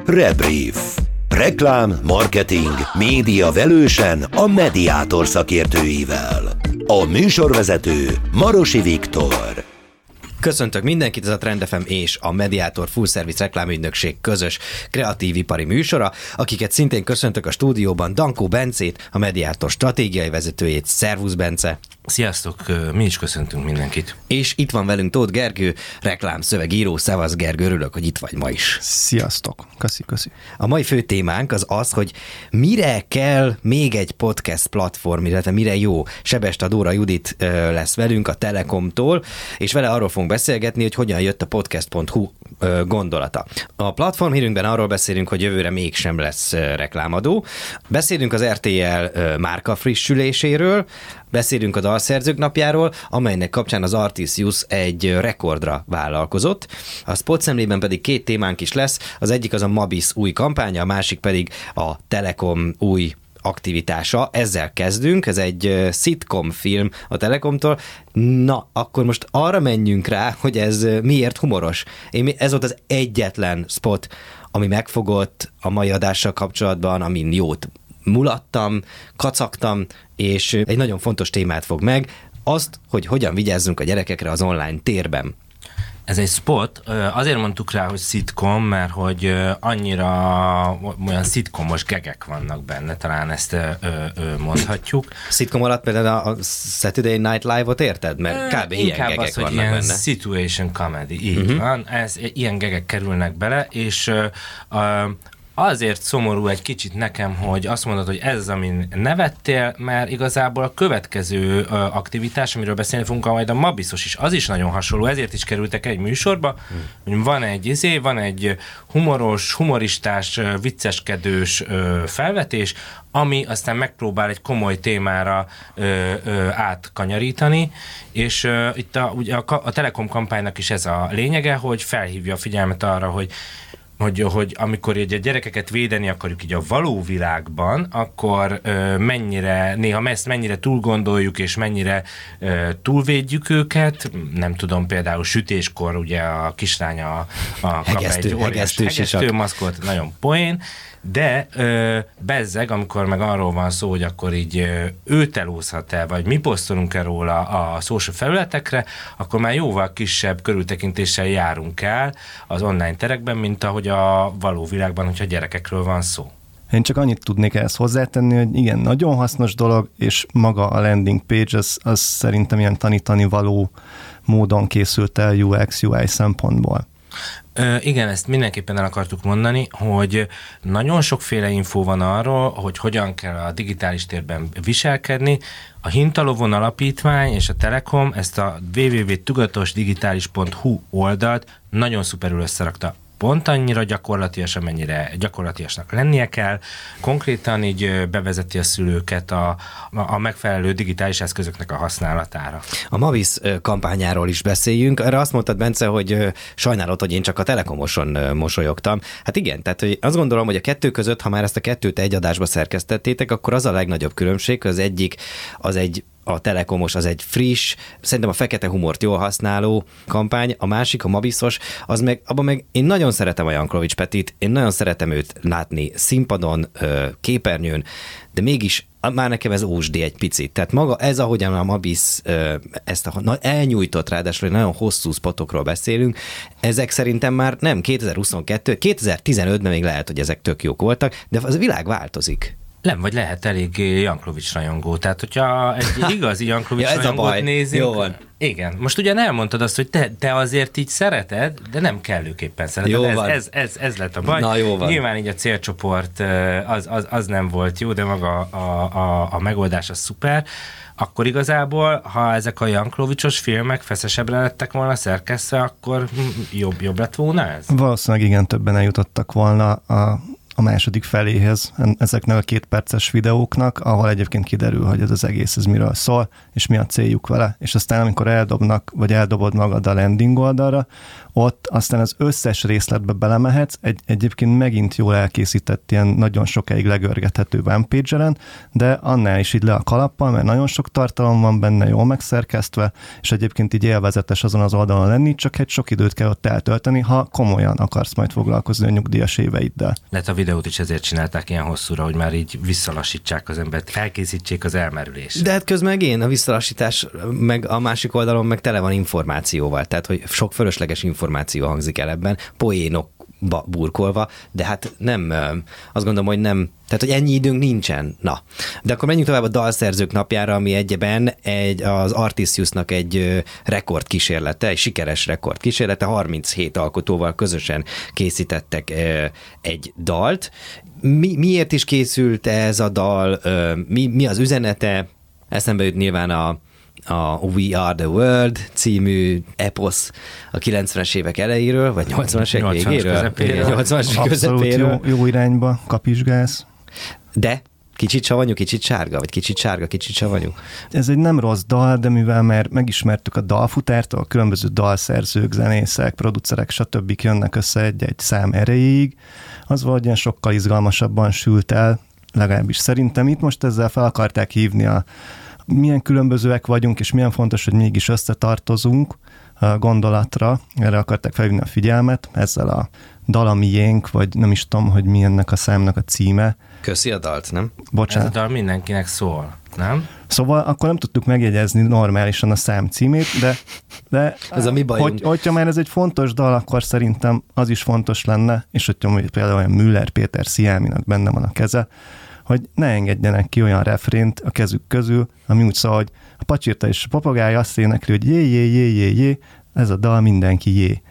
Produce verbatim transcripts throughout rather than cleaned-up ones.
Rebrief. Reklám, marketing, média velősen a Mediátor szakértőivel. A műsorvezető Marosi Viktor. Köszöntök mindenkit, ez a Trend ef em és a Mediátor Full Service reklámügynökség közös kreatív ipari műsora, akiket szintén köszöntök a stúdióban, Dankó Bencét, a Mediátor stratégiai vezetőjét. Szervusz, Bence! Sziasztok, mi is köszöntünk mindenkit. És itt van velünk Tóth Gergő, reklámszövegíró. Szevasz, Gergő, örülök, hogy itt vagy ma is. Sziasztok, köszi, köszi. A mai fő témánk az az, hogy mire kell még egy podcast platform, illetve mire jó. Sebest Dóra Judit lesz velünk a Telekomtól, és vele arról fogunk beszélgetni, hogy hogyan jött a podcast pont hu gondolata. A platform hírünkben arról beszélünk, hogy jövőre mégsem lesz reklámadó. Beszélünk az er té el márka frissüléséről, beszélünk a dalszerzők napjáról, amelynek kapcsán az Artisius egy rekordra vállalkozott. A spot szemlében pedig két témánk is lesz, az egyik az a Mabis új kampánya, a másik pedig a Telekom új aktivitása. Ezzel kezdünk, ez egy szitcom film a Telekomtól. Na, akkor most arra menjünk rá, hogy ez miért humoros. Én, ez volt az egyetlen spot, ami megfogott a mai adással kapcsolatban, amin jót mulattam, kacagtam, és egy nagyon fontos témát fog meg, azt, hogy hogyan vigyázzunk a gyerekekre az online térben. Ez egy spot, azért mondtuk rá, hogy szitcom, mert hogy annyira olyan szitcomos gegek vannak benne, talán ezt mondhatjuk. Szitcom alatt például a Saturday Night Live-ot érted? Mert kb. Ilyen Inkább gegek az, hogy vannak ilyen benne. Situation comedy, így Uh-huh. van. Ez, ilyen gegek kerülnek bele, és uh, azért szomorú egy kicsit nekem, hogy azt mondod, hogy ez az, amin nevettél, mert igazából a következő uh, aktivitás, amiről beszélni fogunk, majd a Mabisos is, az is nagyon hasonló, ezért is kerültek egy műsorba, hmm. hogy van egy izé, van egy humoros, humoristás, vicceskedős uh, felvetés, ami aztán megpróbál egy komoly témára ö, ö, átkanyarítani, és ö, itt a, ugye a, a Telekom kampánynak is ez a lényege, hogy felhívja a figyelmet arra, hogy Hogy, hogy amikor így a gyerekeket védeni akarjuk így a való világban, akkor ö, mennyire, néha ezt mennyire túl gondoljuk, és mennyire ö, túlvédjük őket. Nem tudom, például sütéskor ugye a kislány a, a kap egy óriás hegesztőmaszkot, nagyon poén, de ö, bezzeg, amikor meg arról van szó, hogy akkor így ö, ő telózhat el, vagy mi posztolunk el róla a social felületekre, akkor már jóval kisebb körültekintéssel járunk el az online terekben, mint ahogy a való világban, hogyha gyerekekről van szó. Én csak annyit tudnék ehhez hozzátenni, hogy igen, nagyon hasznos dolog, és maga a landing page, az, az szerintem ilyen tanítani való módon készült el u iksz u i szempontból. Ö, igen, ezt mindenképpen el akartuk mondani, hogy nagyon sokféle infó van arról, hogy hogyan kell a digitális térben viselkedni. A Hintalovon Alapítvány és a Telekom ezt a double-u double-u double-u pont tudatosdigitális pont hu oldalt nagyon szuperül összerakta. Pont annyira gyakorlatias, amennyire gyakorlatiasnak lennie kell. Konkrétan így bevezeti a szülőket a, a megfelelő digitális eszközöknek a használatára. A Mabis kampányáról is beszéljünk. Erre azt mondtad, Bence, hogy sajnálod, hogy én csak a Telekomoson mosolyogtam. Hát igen, tehát hogy azt gondolom, hogy a kettő között, ha már ezt a kettőt egy adásba szerkesztettétek, akkor az a legnagyobb különbség, az egyik az egy a Telekomos az egy friss, szerintem a fekete humort jól használó kampány, a másik, a Mabisos, az meg, abban meg én nagyon szeretem a Janklovics Petit, én nagyon szeretem őt látni színpadon, képernyőn, de mégis már nekem ez ósdi egy picit. Tehát maga ez, ahogyan a Mabis ezt a elnyújtott, ráadásul nagyon hosszú spotokról beszélünk, ezek szerintem már nem kétezer-huszonkettő, kétezer-tizenötben még lehet, hogy ezek tök jók voltak, de az világ változik. Nem, vagy lehet elég Janklovics rajongó. Tehát, hogyha egy igazi Janklovics ja, rajongót nézünk... Jó van. Igen. Most ugyan elmondtad azt, hogy te, te azért így szereted, de nem kellőképpen szereted. Jó ez, van. Ez, ez, ez lett a baj. Na, jó van. Nyilván így a célcsoport az, az, az nem volt jó, de maga a, a, a megoldás az szuper. Akkor igazából, ha ezek a Janklovicsos filmek feszesebbre lettek volna szerkesztve, akkor jobb, jobb lett volna ez? Valószínűleg igen, többen eljutottak volna a a második feléhez ezeknek a két perces videóknak, ahol egyébként kiderül, hogy ez az egész ez miről szól, és mi a céljuk vele. És aztán amikor eldobnak, vagy eldobod magad a landing oldalra, ott aztán az összes részletbe belemehetsz, egy, egyébként megint jól elkészített ilyen nagyon sokáig legörgethető one pageren, de annál is így le a kalappal, mert nagyon sok tartalom van benne, jól megszerkesztve, és egyébként így élvezetes azon az oldalon lenni, csak egy sok időt kell ott eltölteni, ha komolyan akarsz majd foglalkozni a nyugdíjas éveiddel. Lehet a videót is ezért csinálták ilyen hosszúra, hogy már így visszalassítsák az embert, felkészítsék az elmerülést. De hát közben meg én, a visszalassítás, meg a másik oldalon meg tele van információval, tehát hogy sok fölösleges információ hangzik el ebben, poénokba burkolva, de hát nem, azt gondolom, hogy nem, tehát hogy ennyi időnk nincsen. Na, de akkor menjünk tovább a dalszerzők napjára, ami egyben egy, az Artisiusnak egy rekordkísérlete, egy sikeres rekordkísérlete, harminchét alkotóval közösen készítettek egy dalt. Mi, miért is készült ez a dal? Mi, mi az üzenete? Eszembe jut nyilván a a We Are The World című eposz a kilencvenes évek elejéről, vagy nyolcvanas évek végéről. nyolcvanas közepéről. Abszolút jó, jó irányba kapizsgálsz. De kicsit savanyú, kicsit sárga, vagy kicsit sárga, kicsit savanyú. Ez egy nem rossz dal, de mivel már megismertük a dalfutárt, a különböző dalszerzők, zenészek, producerek, stb. Jönnek össze egy-egy szám erejéig, az valahogyan sokkal izgalmasabban sült el, legalábbis szerintem. Itt most ezzel fel akarták hívni a milyen különbözőek vagyunk, és milyen fontos, hogy mégis összetartozunk a gondolatra. Erre akarták felhívni a figyelmet, ezzel a dal a miénk, vagy nem is tudom, hogy mi ennek a számnak a címe. Köszi a dalt, nem? Bocsánat. Ez a dal mindenkinek szól, nem? Szóval akkor nem tudtuk megjegyezni normálisan a szám címét, de, de ez a mi bajunk. Hogy, hogyha már ez egy fontos dal, akkor szerintem az is fontos lenne, és hogyha például olyan Müller Péter Sziáminak benne van a keze, hogy ne engedjenek ki olyan refrént a kezük közül, ami úgy szól, hogy a pacsirta és a papagáj azt énekli, hogy jé, jé, jé, jé, jé, ez a dal mindenki jé.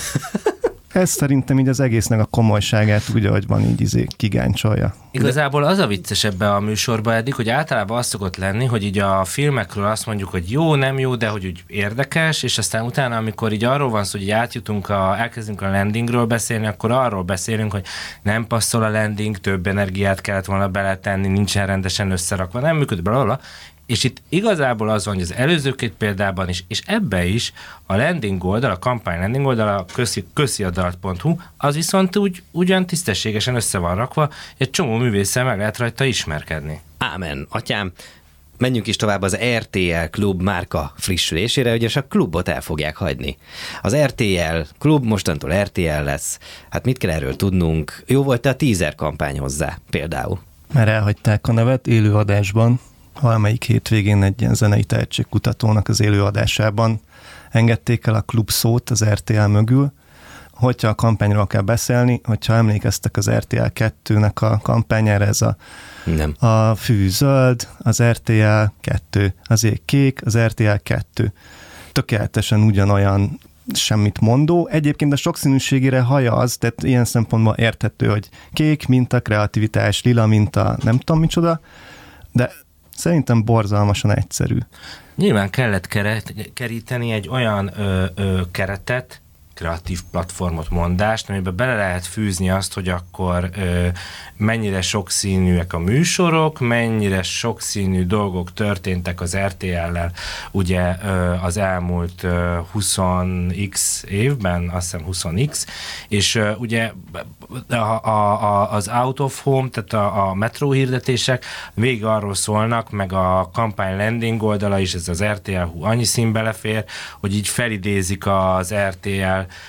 Ez szerintem így az egésznek a komolyságát úgy, ahogy van, így izé kigáncsolja. Igazából az a vicces ebbe a műsorba eddig, hogy általában az szokott lenni, hogy így a filmekről azt mondjuk, hogy jó, nem jó, de hogy úgy érdekes, és aztán utána, amikor így arról van szó, hogy átjutunk, a, elkezdünk a landingről beszélni, akkor arról beszélünk, hogy nem passzol a landing, több energiát kellett volna beletenni, nincsen rendesen összerakva, nem működik, blablabla. És itt igazából az van, hogy az előző két példában is, és ebbe is a landing oldal, a kampány landing oldal, a köszi, kösziadalt pont hu, az viszont úgy, ugyan tisztességesen össze van rakva, egy csomó művésszel meg lehet rajta ismerkedni. Ámen, atyám. Menjünk is tovább az er té el Klub márka frissülésére, ugyanis a klubot el fogják hagyni. Az er té el Klub mostantól er té el lesz. Hát mit kell erről tudnunk? Jó volt a teaser kampány hozzá például? Mert elhagyták a nevet élőadásban. Valamelyik hétvégén egy ilyen zenei tehetségkutatónak az élőadásában engedték el a klub szót az er té el mögül. Hogyha a kampányról kell beszélni, hogyha emlékeztek az er té el kettőnek a kampányára, ez a, Nem. a fű zöld, az er té el kettő, az ég kék, az er té el kettő. Tökéletesen ugyanolyan semmit mondó. Egyébként a sokszínűségére haja az, tehát ilyen szempontból érthető, hogy kék, mint a kreativitás, lila, mint a nem tudom micsoda, de szerintem borzalmasan egyszerű. Nyilván kellett keret, keríteni egy olyan ö, ö, keretet, kreatív platformot, mondást, amiben bele lehet fűzni azt, hogy akkor ö, mennyire sokszínűek a műsorok, mennyire sokszínű dolgok történtek az er té el-lel ugye ö, az elmúlt ö, húsz x évben, azt hiszem húsz x, és ö, ugye a, a, a, az out of home, tehát a, a metró hirdetések végig arról szólnak, meg a kampány landing oldala is, ez az er té el hú annyi szín belefér, hogy így felidézik az er té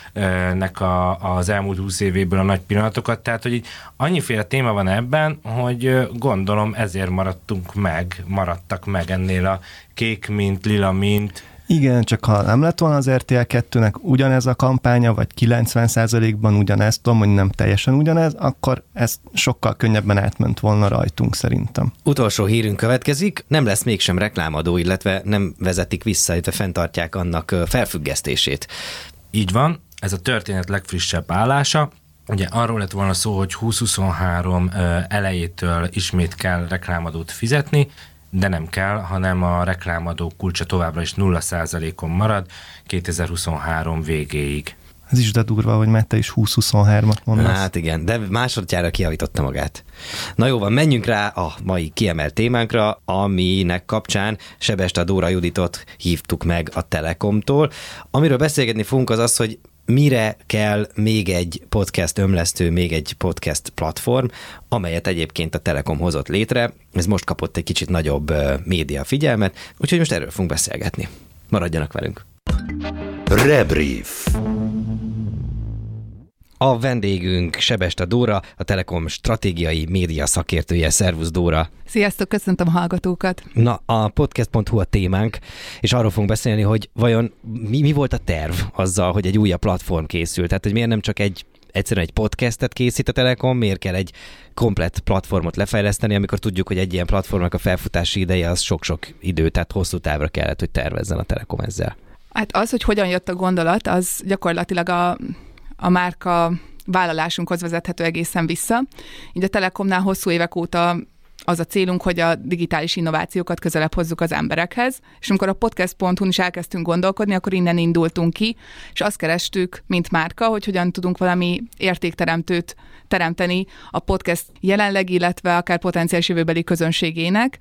el-nek a, az elmúlt húsz évéből a nagy pillanatokat, tehát hogy így annyiféle téma van ebben, hogy gondolom ezért maradtunk meg, maradtak meg ennél a kék mint, lila mint. Igen, csak ha nem lett volna az er té el kettőnek ugyanez a kampánya, vagy kilencven százalékban ugyanez, tudom, hogy nem teljesen ugyanez, akkor ez sokkal könnyebben átment volna rajtunk szerintem. Utolsó hírünk következik, nem lesz mégsem reklámadó, illetve nem vezetik vissza, illetve fenntartják annak felfüggesztését. Így van, ez a történet legfrissebb állása. Ugye arról lett volna szó, hogy húsz huszonhárom elejétől ismét kell reklámadót fizetni, de nem kell, hanem a reklámadó kulcsa továbbra is nulla százalékon marad kétezer-huszonhárom végéig. Ez is de durva, hogy Mette is húsz huszonhármat mondasz. Hát igen, de másodjára kijavította magát. Na jó van, menjünk rá a mai kiemelt témánkra, aminek kapcsán Sebestad Dóra Juditot hívtuk meg a Telekomtól. Amiről beszélgetni fogunk az az, hogy mire kell még egy podcast ömlesztő, még egy podcast platform, amelyet egyébként a Telekom hozott létre. Ez most kapott egy kicsit nagyobb média figyelmet, úgyhogy most erről fogunk beszélgetni. Maradjanak velünk! Rebrief. A vendégünk Sebestad Dóra, a Telekom stratégiai média szakértője. Szervusz, Dóra! Sziasztok, köszöntöm a hallgatókat! Na, a podcast pont hu a témánk, és arról fogunk beszélni, hogy vajon mi, mi volt a terv azzal, hogy egy újabb platform készült. Tehát, hogy miért nem csak egy egyszerűen egy podcastet készít a Telekom, miért kell egy komplett platformot lefejleszteni, amikor tudjuk, hogy egy ilyen platformnak a felfutási ideje az sok-sok idő, tehát hosszú távra kellett, hogy tervezzen a Telekom ezzel. Hát az, hogy hogyan jött a gondolat, az gyakorlatilag a, a márka vállalásunkhoz vezethető egészen vissza. Így a Telekomnál hosszú évek óta az a célunk, hogy a digitális innovációkat közelebb hozzuk az emberekhez, és amikor a podcast pont hu-n is elkezdtünk gondolkodni, akkor innen indultunk ki, és azt kerestük, mint márka, hogy hogyan tudunk valami értékteremtőt teremteni a podcast jelenleg, illetve akár potenciális jövőbeli közönségének,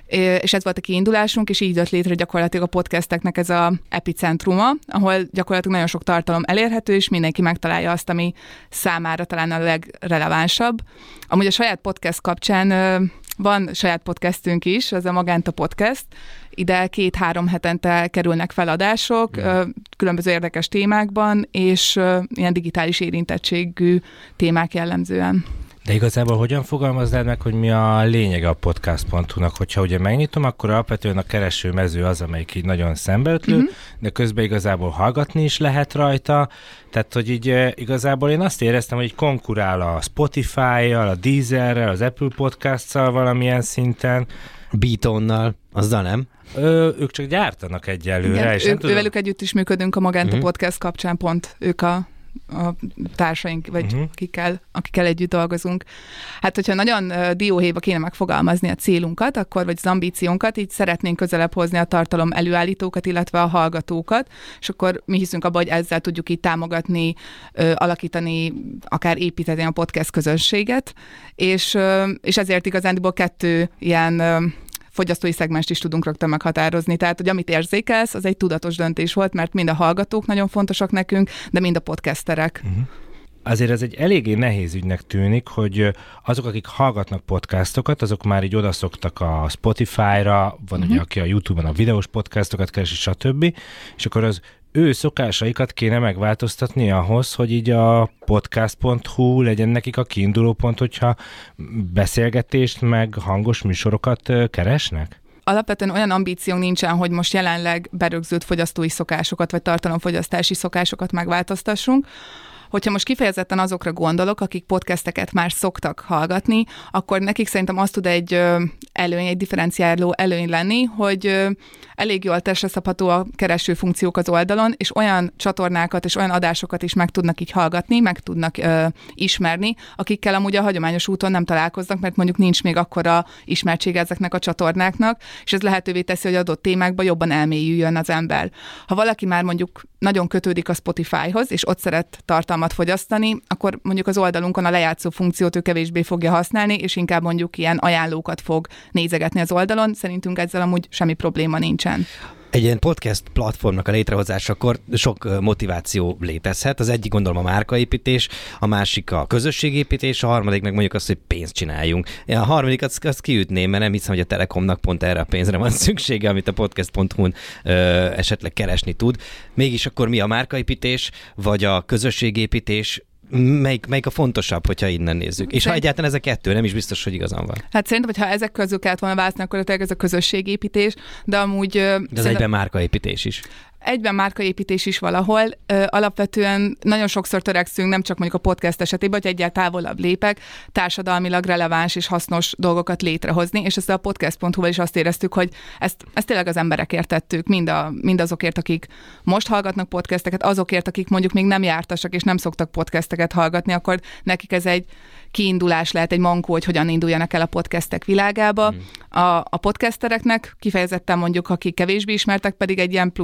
és ez volt a kiindulásunk, és így jött létre gyakorlatilag a podcasteknek ez a epicentruma, ahol gyakorlatilag nagyon sok tartalom elérhető, és mindenki megtalálja azt, ami számára talán a legrelevánsabb. Amúgy a saját podcast kapcsán van saját podcastünk is, az a Magenta Podcast. Ide két-három hetente kerülnek feladások, mm. különböző érdekes témákban, és ilyen digitális érintettségű témák jellemzően. De igazából hogyan fogalmaznád meg, hogy mi a lényege a podcast pont hu-nak? Hogyha ugye megnyitom, akkor alapvetően a kereső mező az, amelyik így nagyon szembeötlő, uh-huh. de közben igazából hallgatni is lehet rajta. Tehát, hogy így igazából én azt éreztem, hogy így konkurál a Spotify-jal, a Deezerrel, az Apple Podcast-szal valamilyen szinten. Beatonnal, azzal nem? Ö, ők csak gyártanak egyelőre. Igen, és ő, nem tudom... ővelük együtt is működünk a Magenta uh-huh. Podcast kapcsán, pont ők a a társaink, vagy uh-huh. akikkel, akikkel együtt dolgozunk. Hát, hogyha nagyon uh, dióhéjba kéne megfogalmazni a célunkat, akkor, vagy az ambíciónkat, így szeretnénk közelebb hozni a tartalom előállítókat, illetve a hallgatókat, és akkor mi hiszünk abban, hogy ezzel tudjuk így támogatni, uh, alakítani, akár építeni a podcast közönséget, és, uh, és ezért igazándiból kettő ilyen uh, fogyasztói szegmest is tudunk rögtön meghatározni. Tehát, hogy amit érzékelsz, az egy tudatos döntés volt, mert mind a hallgatók nagyon fontosak nekünk, de mind a podcasterek. Uh-huh. Azért ez egy eléggé nehéz ügynek tűnik, hogy azok, akik hallgatnak podcastokat, azok már így odaszoktak a Spotify-ra, van uh-huh. ugye, aki a YouTube-on a videós podcastokat keresi, stb. És akkor az ő szokásaikat kéne megváltoztatni ahhoz, hogy így a podcast pont hu legyen nekik a kiinduló pont, hogyha beszélgetést meg hangos műsorokat keresnek? Alapvetően olyan ambíciónk nincsen, hogy most jelenleg berögzült fogyasztói szokásokat, vagy tartalomfogyasztási szokásokat megváltoztassunk. Hogyha most kifejezetten azokra gondolok, akik podcasteket már szoktak hallgatni, akkor nekik szerintem az tud egy előny, egy differenciáló előny lenni, hogy elég jól testre szabható a kereső funkciók az oldalon, és olyan csatornákat és olyan adásokat is meg tudnak így hallgatni, meg tudnak ö, ismerni, akikkel amúgy a hagyományos úton nem találkoznak, mert mondjuk nincs még akkora ismertsége ezeknek a csatornáknak, és ez lehetővé teszi, hogy adott témákba jobban elmélyüljön az ember. Ha valaki már mondjuk nagyon kötődik a Spotifyhoz, és ott szeret tartalmat fogyasztani, akkor mondjuk az oldalunkon a lejátszó funkciót ő kevésbé fogja használni, és inkább mondjuk ilyen ajánlókat fog nézegetni az oldalon. Szerintünk ezzel amúgy semmi probléma nincsen. Egy ilyen podcast platformnak a létrehozásakor sok motiváció létezhet. Az egyik gondolom a márkaépítés, a másik a közösségépítés, a harmadik meg mondjuk az, hogy pénzt csináljunk. A harmadik azt, azt kiütném, mert nem hiszem, hogy a Telekomnak pont erre a pénzre van szüksége, amit a podcast pont hu-n ö, esetleg keresni tud. Mégis akkor mi a márkaépítés, vagy a közösségépítés? Melyik, melyik a fontosabb, hogyha innen nézzük? És Szerint... ha egyáltalán ez a kettő, nem is biztos, hogy igazam van. Hát szerintem, hogyha ezek közül kellett volna választani, akkor tényleg ez a közösségépítés, de amúgy... De ez szerintem... egyben márkaépítés is. Egyben márkaépítés is valahol. Alapvetően nagyon sokszor törekszünk, nem csak mondjuk a podcast esetében, hogy egyáltalán távolabb lépek, társadalmilag releváns és hasznos dolgokat létrehozni, és ezzel a podcast pont hu-val is azt éreztük, hogy ezt, ezt tényleg az emberekért tettük, mind, a, mind azokért, akik most hallgatnak podcasteket, azokért, akik mondjuk még nem jártasak és nem szoktak podcasteket hallgatni, akkor nekik ez egy kiindulás lehet, egy mankó, hogy hogyan induljanak el a podcastek világába. Mm. A, a podcastereknek kifejezetten mondjuk, akik kevésbé ismertek, pedig egy ilyen plusz elérés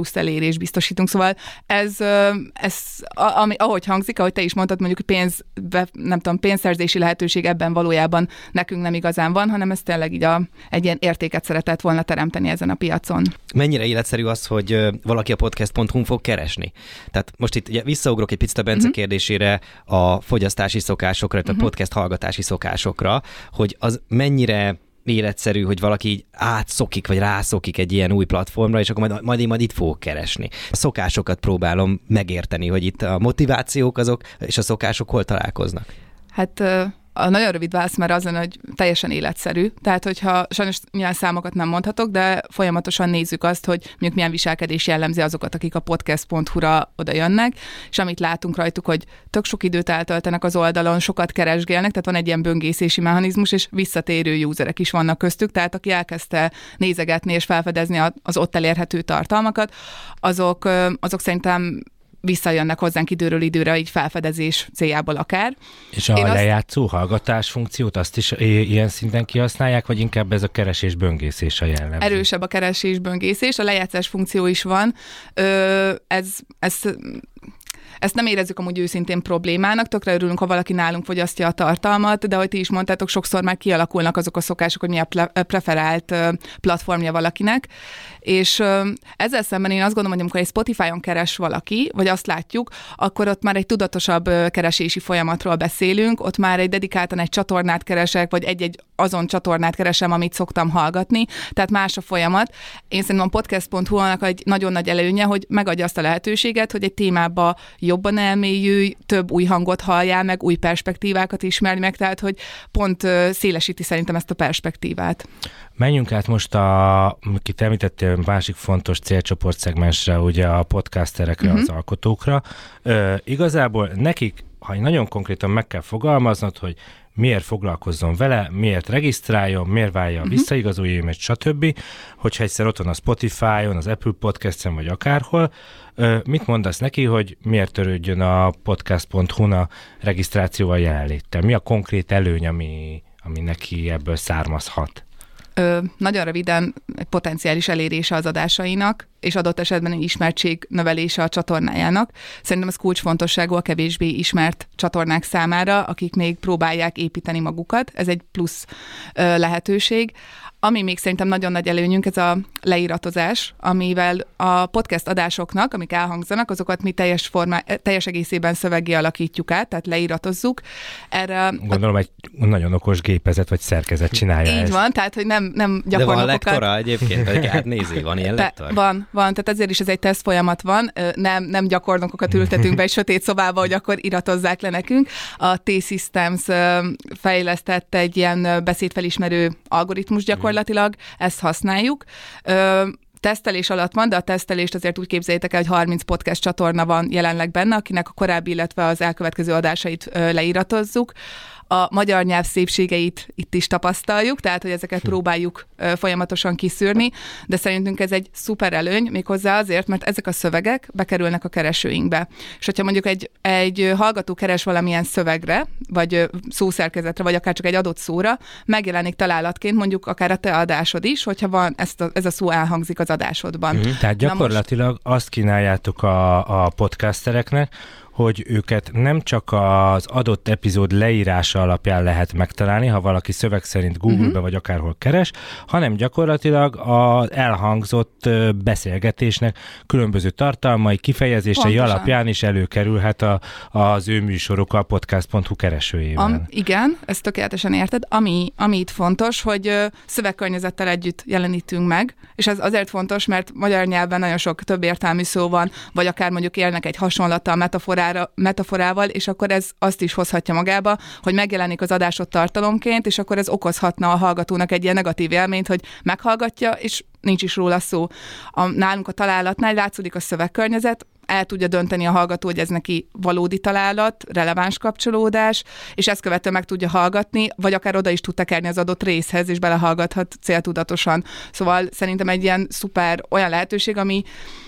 hozzáférés biztosítunk. Szóval ez, ez ami, ahogy hangzik, ahogy te is mondtad, mondjuk pénz, nem tudom, pénzszerzési lehetőség ebben valójában nekünk nem igazán van, hanem ez tényleg így a, egy ilyen értéket szeretett volna teremteni ezen a piacon. Mennyire életszerű az, hogy valaki a podcast pont hu-n fog keresni? Tehát most itt ugye visszaugrok egy picit a Bence uh-huh. kérdésére, a fogyasztási szokásokra, uh-huh. a podcast hallgatási szokásokra, hogy az mennyire életszerű, hogy valaki így átszokik, vagy rászokik egy ilyen új platformra, és akkor majd, majd én majd itt fogok keresni. A szokásokat próbálom megérteni, hogy itt a motivációk azok, és a szokások hol találkoznak. Hát a nagyon rövid válasz már az lenne, hogy teljesen életszerű. Tehát, hogyha sajnos milyen számokat nem mondhatok, de folyamatosan nézzük azt, hogy mondjuk milyen viselkedés jellemzi azokat, akik a podcast pont hu-ra oda jönnek, és amit látunk rajtuk, hogy tök sok időt eltöltenek az oldalon, sokat keresgélnek, tehát van egy ilyen böngészési mechanizmus, és visszatérő userek is vannak köztük, tehát aki elkezdte nézegetni és felfedezni az ott elérhető tartalmakat, azok, azok szerintem visszajönnek hozzánk időről időre, így felfedezés céljából akár. És a Én lejátszó azt... hallgatás funkciót azt is ilyen szinten kihasználják, vagy inkább ez a keresés-böngészés a jellemző? Erősebb a keresés-böngészés, a lejátszás funkció is van. Ö, ez... ez Ezt nem érezzük amúgy őszintén problémának, tökre örülünk, ha valaki nálunk fogyasztja a tartalmat, de ahogy ti is mondtátok, sokszor már kialakulnak azok a szokások, hogy mi a preferált platformja valakinek, és ezzel szemben én azt gondolom, hogy amikor egy Spotify-on keres valaki, vagy azt látjuk, akkor ott már egy tudatosabb keresési folyamatról beszélünk, ott már egy dedikáltan egy csatornát keresek, vagy egy-egy azon csatornát keresem, amit szoktam hallgatni, tehát más a folyamat. Én szerintem a podcast pont hu-nak egy nagyon nagy előnye, hogy megadja azt a lehetőséget, hogy egy témába jobban elmélyülj, több új hangot halljál meg, új perspektívákat ismerj meg, tehát hogy pont szélesíti szerintem ezt a perspektívát. Menjünk át most a, kit említettél, másik fontos célcsoportszegmensre, ugye a podcasterekre, uh-huh. az alkotókra. Ö, igazából nekik, ha nagyon konkrétan meg kell fogalmaznod, hogy miért foglalkozzon vele, miért regisztráljon, miért válja a uh-huh. visszaigazolóimat, stb. Hogyha egyszer ott van a Spotify-on, az Apple Podcast-en, vagy akárhol, mit mondasz neki, hogy miért törődjön a podcast pont hu-n a regisztrációval jelenléttel? Mi a konkrét előny, ami, ami neki ebből származhat? Ö, nagyon röviden egy potenciális elérése az adásainak, és adott esetben egy ismertség növelése a csatornájának. Szerintem ez kulcsfontosságú a kevésbé ismert csatornák számára, akik még próbálják építeni magukat. Ez egy plusz ö, lehetőség. Ami még szerintem nagyon nagy előnyünk, ez a leiratozás, amivel a podcast adásoknak, amik elhangzanak, azokat mi teljes, formá, teljes egészében szöveggé alakítjuk át, tehát leiratozzuk. Erre Gondolom a... egy nagyon okos gépezet vagy szerkezet csinálja Így ezt. van, tehát hogy nem, nem gyakorlatokat... De van lektora egyébként, hogy átnézi, van ilyen lektor? Van, van, tehát ezért is ez egy teszt folyamat van, nem, nem gyakornokokat ültetünk be egy sötét szobába, hogy akkor iratozzák le nekünk. A T-Systems fejlesztett egy ilyen beszédfelismerő algoritmus gyakorlatilag, ezt használjuk. Tesztelés alatt van, de a tesztelést azért úgy képzeljétek el, hogy harminc podcast csatorna van jelenleg benne, akinek a korábbi, illetve az elkövetkező adásait leíratozzuk. A magyar nyelv szépségeit itt is tapasztaljuk, tehát, hogy ezeket próbáljuk ö, folyamatosan kiszűrni, de szerintünk ez egy szuper előny, méghozzá azért, mert ezek a szövegek bekerülnek a keresőinkbe. És hogyha mondjuk egy, egy hallgató keres valamilyen szövegre, vagy szószerkezetre, vagy akár csak egy adott szóra, megjelenik találatként mondjuk akár a te adásod is, hogyha van ezt a, ez a szó elhangzik az adásodban. Mm-hmm. Tehát gyakorlatilag most... azt kínáljátok a, a podcastereknek, hogy őket nem csak az adott epizód leírása alapján lehet megtalálni, ha valaki szöveg szerint Google-be uh-huh. vagy akárhol keres, hanem gyakorlatilag az elhangzott beszélgetésnek különböző tartalmai, kifejezései Pontosan. alapján is előkerülhet a, az ő műsoruk a podcast pont hu keresőjében. Am, igen, ezt tökéletesen érted. Ami, ami itt fontos, hogy szövegkörnyezettel együtt jelenítünk meg, és ez azért fontos, mert magyar nyelven nagyon sok több értelmű szó van, vagy akár mondjuk élnek egy hasonlattal, metaforával, metaforával, és akkor ez azt is hozhatja magába, hogy megjelenik az adásod tartalomként, és akkor ez okozhatna a hallgatónak egy ilyen negatív élményt, hogy meghallgatja, és nincs is róla szó. A, nálunk a találatnál látszódik a szövegkörnyezet, el tudja dönteni a hallgató, hogy ez neki valódi találat, releváns kapcsolódás, és ezt követően meg tudja hallgatni, vagy akár oda is tud tekerni az adott részhez, és belehallgathat céltudatosan. Szóval szerintem egy ilyen szuper olyan lehetőség, ami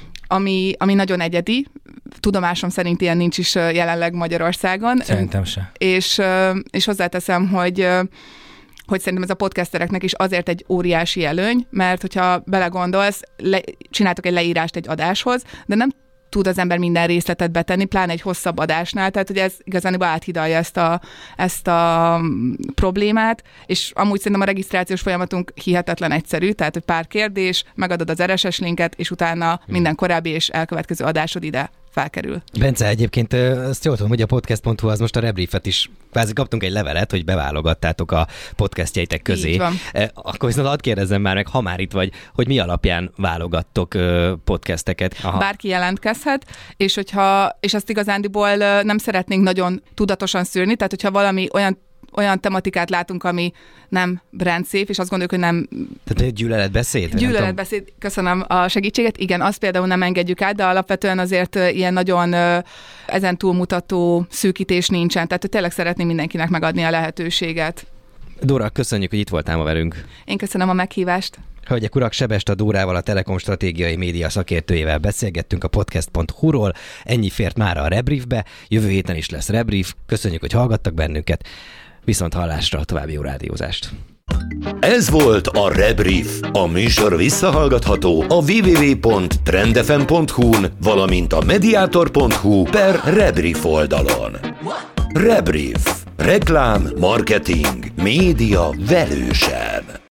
Ami, ami nagyon egyedi. Tudomásom szerint ilyen nincs is jelenleg Magyarországon. Szerintem se. És, és hozzáteszem, hogy hogy szerintem ez a podcastereknek is azért egy óriási előny, mert hogyha belegondolsz, le, csináltok egy leírást egy adáshoz, de nem tud az ember minden részletet betenni, pláne egy hosszabb adásnál, tehát hogy ez igazán áthidalja ezt a, ezt a problémát, és amúgy szerintem a regisztrációs folyamatunk hihetetlen egyszerű, tehát hogy pár kérdés, megadod az er es es linket, és utána minden korábbi és elkövetkező adásod ide felkerül. Bence, egyébként azt jól tudom, hogy a podcast pont hu az most a Rebriefet is, kvázi kaptunk egy levelet, hogy beválogattátok a podcastjeitek közé. Így van. Akkor viszont hadd kérdezzem már meg, ha már itt vagy, hogy mi alapján válogattok podcasteket? Aha. Bárki jelentkezhet, és hogyha, és azt igazándiból nem szeretnénk nagyon tudatosan szűrni, tehát hogyha valami olyan olyan tematikát látunk, ami nem brand safe, és azt gondoljuk, hogy nem... Tehát gyűlöletbeszéd? Gyűlöletbeszéd, köszönöm a segítséget. Igen, azt például nem engedjük át, de alapvetően azért ilyen nagyon ezen túlmutató szűkítés nincsen. Tehát tényleg szeretném mindenkinek megadni a lehetőséget. Dóra, köszönjük, hogy itt voltál ma velünk. Én köszönöm a meghívást. Hölgyek, urak, Sebesta Dórával, a Telekom stratégiai média szakértőjével beszélgettünk a podcast pont hu-ról. Ennyi fért mára a Rebriefbe. Jövő héten is lesz Rebrief. Köszönjük, hogy hallgattak bennünket. Viszont hallásra, további jó rádiózást. Ez volt a Rebrief. A műsor visszahallgatható a double-u double-u double-u pont trendfm pont hu-n, valamint a mediator pont hu per Rebrief oldalon. Rebrief. Reklám, marketing, média velősen.